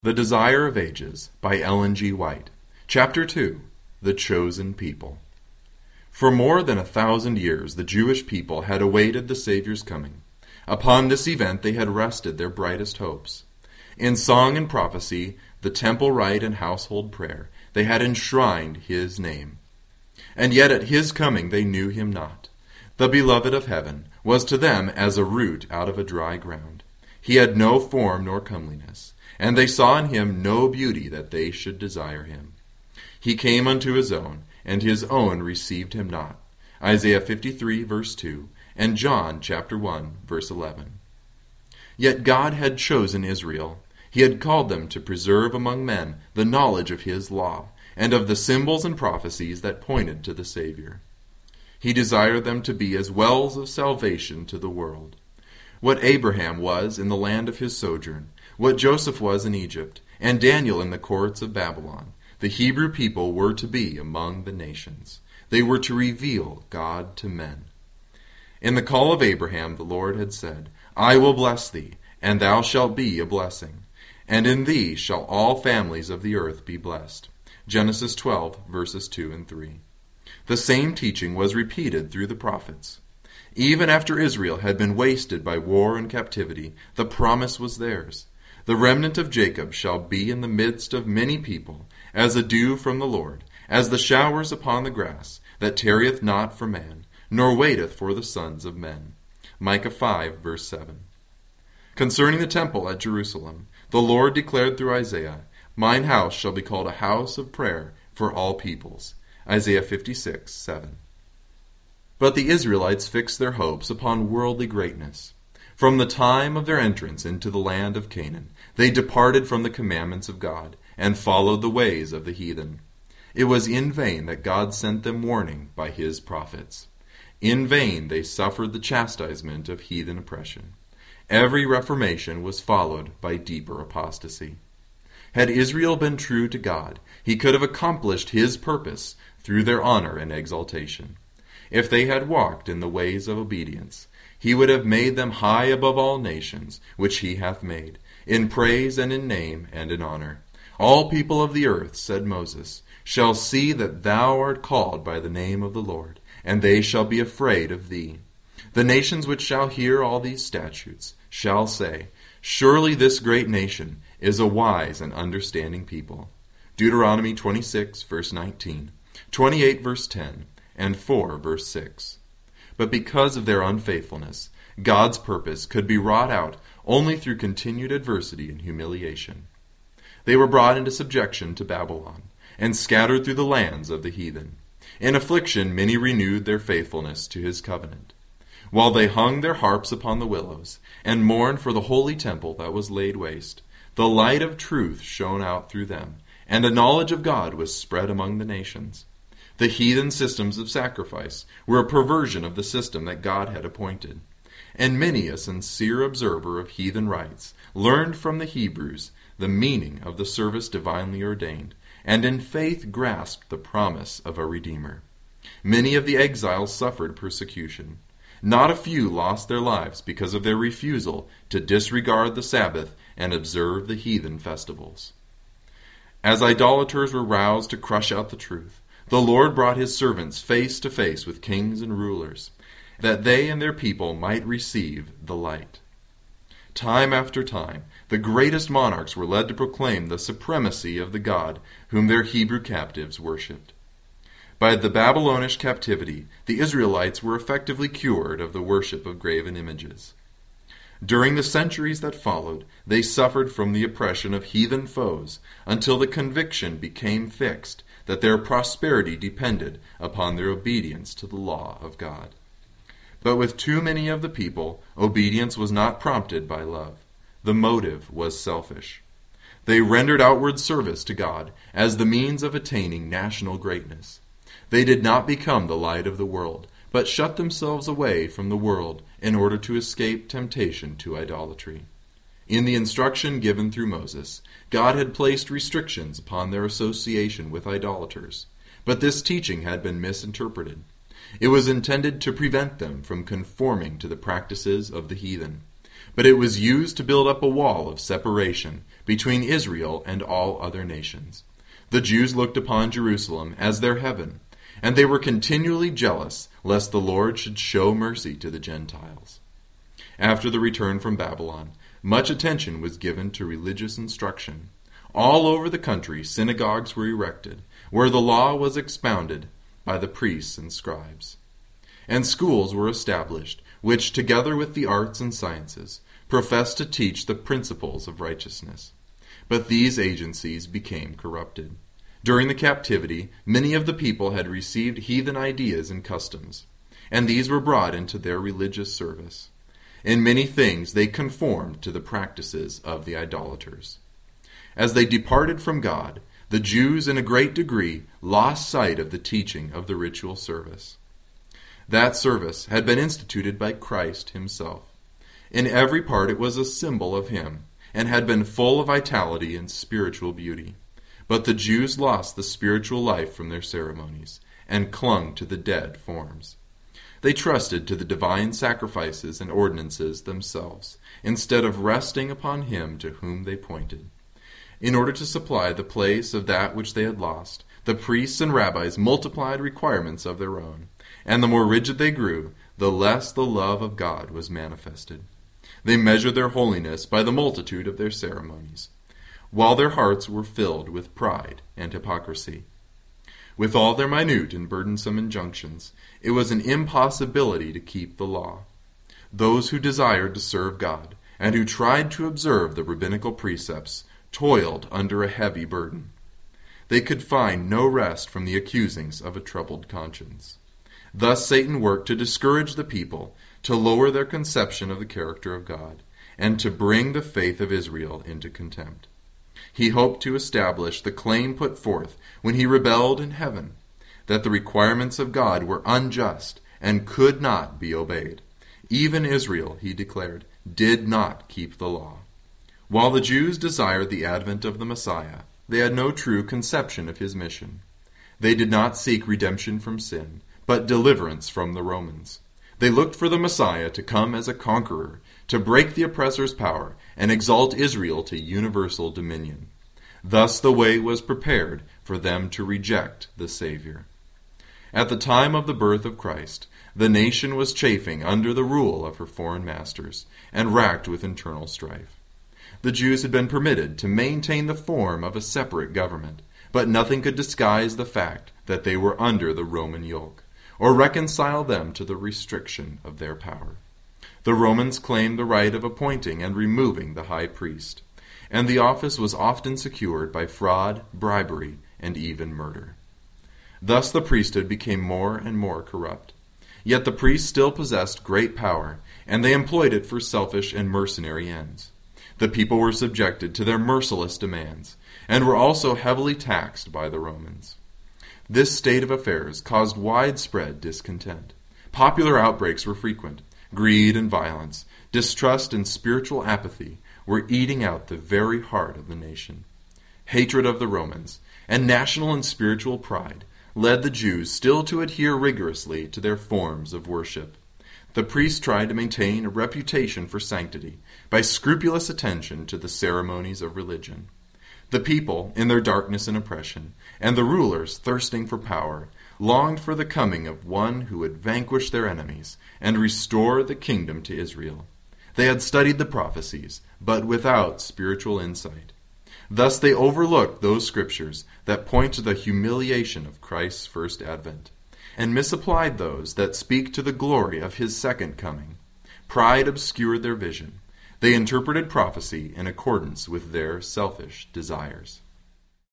The Desire of Ages by Ellen G. White. Chapter 2. The Chosen People. For more than 1,000 years the Jewish people had awaited the Savior's coming. Upon this event they had rested their brightest hopes. In song and prophecy, the temple rite and household prayer, they had enshrined his name. And yet at his coming they knew him not. The beloved of heaven was to them as a root out of a dry ground. He had no form nor comeliness, and they saw in him no beauty that they should desire him. He came unto his own, and his own received him not. Isaiah 53, verse 2, and John chapter 1, verse 11. Yet God had chosen Israel. He had called them to preserve among men the knowledge of his law, and of the symbols and prophecies that pointed to the Savior. He desired them to be as wells of salvation to the world. What Abraham was in the land of his sojourn, what Joseph was in Egypt, and Daniel in the courts of Babylon, the Hebrew people were to be among the nations. They were to reveal God to men. In the call of Abraham the Lord had said, I will bless thee, and thou shalt be a blessing, and in thee shall all families of the earth be blessed. Genesis 12, verses 2 and 3. The same teaching was repeated through the prophets. Even after Israel had been wasted by war and captivity, the promise was theirs. The remnant of Jacob shall be in the midst of many people, as a dew from the Lord, as the showers upon the grass, that tarrieth not for man, nor waiteth for the sons of men. Micah 5, verse 7. Concerning the temple at Jerusalem, the Lord declared through Isaiah, Mine house shall be called a house of prayer for all peoples. Isaiah 56, 7. But the Israelites fixed their hopes upon worldly greatness. From the time of their entrance into the land of Canaan, they departed from the commandments of God, and followed the ways of the heathen. It was in vain that God sent them warning by his prophets. In vain they suffered the chastisement of heathen oppression. Every reformation was followed by deeper apostasy. Had Israel been true to God, he could have accomplished his purpose through their honor and exaltation. If they had walked in the ways of obedience, he would have made them high above all nations, which he hath made, in praise and in name and in honor. All people of the earth, said Moses, shall see that thou art called by the name of the Lord, and they shall be afraid of thee. The nations which shall hear all these statutes shall say, Surely this great nation is a wise and understanding people. Deuteronomy 26, verse 19, 28, verse 10, and 4, verse 6. But because of their unfaithfulness, God's purpose could be wrought out only through continued adversity and humiliation. They were brought into subjection to Babylon, and scattered through the lands of the heathen. In affliction many renewed their faithfulness to his covenant. While they hung their harps upon the willows, and mourned for the holy temple that was laid waste, the light of truth shone out through them, and a knowledge of God was spread among the nations. The heathen systems of sacrifice were a perversion of the system that God had appointed. And many a sincere observer of heathen rites learned from the Hebrews the meaning of the service divinely ordained, and in faith grasped the promise of a Redeemer. Many of the exiles suffered persecution. Not a few lost their lives because of their refusal to disregard the Sabbath and observe the heathen festivals. As idolaters were roused to crush out the truth, the Lord brought his servants face to face with kings and rulers, that they and their people might receive the light. Time after time, the greatest monarchs were led to proclaim the supremacy of the God whom their Hebrew captives worshipped. By the Babylonish captivity, the Israelites were effectively cured of the worship of graven images. During the centuries that followed, they suffered from the oppression of heathen foes until the conviction became fixed that their prosperity depended upon their obedience to the law of God. But with too many of the people, obedience was not prompted by love. The motive was selfish. They rendered outward service to God as the means of attaining national greatness. They did not become the light of the world, but shut themselves away from the world in order to escape temptation to idolatry. In the instruction given through Moses, God had placed restrictions upon their association with idolaters, but this teaching had been misinterpreted. It was intended to prevent them from conforming to the practices of the heathen. but it was used to build up a wall of separation between Israel and all other nations. The Jews looked upon Jerusalem as their heaven, and they were continually jealous lest the Lord should show mercy to the Gentiles. After the return from Babylon, much attention was given to religious instruction. All over the country, synagogues were erected, where the law was expounded by the priests and scribes. And schools were established, which, together with the arts and sciences, professed to teach the principles of righteousness. But these agencies became corrupted. During the captivity, many of the people had received heathen ideas and customs, and these were brought into their religious service. In many things they conformed to the practices of the idolaters. As they departed from God, the Jews in a great degree lost sight of the teaching of the ritual service. That service had been instituted by Christ himself. In every part it was a symbol of him, and had been full of vitality and spiritual beauty. But the Jews lost the spiritual life from their ceremonies, and clung to the dead forms. They trusted to the divine sacrifices and ordinances themselves, instead of resting upon him to whom they pointed. In order to supply the place of that which they had lost, the priests and rabbis multiplied requirements of their own, and the more rigid they grew, the less the love of God was manifested. They measured their holiness by the multitude of their ceremonies, while their hearts were filled with pride and hypocrisy. With all their minute and burdensome injunctions, it was an impossibility to keep the law. Those who desired to serve God, and who tried to observe the rabbinical precepts, toiled under a heavy burden. They could find no rest from the accusings of a troubled conscience. Thus Satan worked to discourage the people, to lower their conception of the character of God, and to bring the faith of Israel into contempt. He hoped to establish the claim put forth when he rebelled in heaven, that the requirements of God were unjust and could not be obeyed. Even Israel, he declared, did not keep the law. While the Jews desired the advent of the Messiah, they had no true conception of his mission. They did not seek redemption from sin, but deliverance from the Romans. They looked for the Messiah to come as a conqueror, to break the oppressor's power, and exalt Israel to universal dominion. Thus the way was prepared for them to reject the Savior. At the time of the birth of Christ, the nation was chafing under the rule of her foreign masters, and racked with internal strife. The Jews had been permitted to maintain the form of a separate government, but nothing could disguise the fact that they were under the Roman yoke, or reconcile them to the restriction of their power. The Romans claimed the right of appointing and removing the high priest, and the office was often secured by fraud, bribery, and even murder. Thus the priesthood became more and more corrupt. Yet the priests still possessed great power, and they employed it for selfish and mercenary ends. The people were subjected to their merciless demands, and were also heavily taxed by the Romans. This state of affairs caused widespread discontent. Popular outbreaks were frequent. Greed and violence, distrust and spiritual apathy were eating out the very heart of the nation. Hatred of the Romans, and national and spiritual pride, led the Jews still to adhere rigorously to their forms of worship. The priests tried to maintain a reputation for sanctity by scrupulous attention to the ceremonies of religion. The people, in their darkness and oppression, and the rulers, thirsting for power, longed for the coming of one who would vanquish their enemies and restore the kingdom to Israel. They had studied the prophecies, but without spiritual insight. Thus they overlooked those scriptures that point to the humiliation of Christ's first advent, and misapplied those that speak to the glory of his second coming. Pride obscured their vision. They interpreted prophecy in accordance with their selfish desires.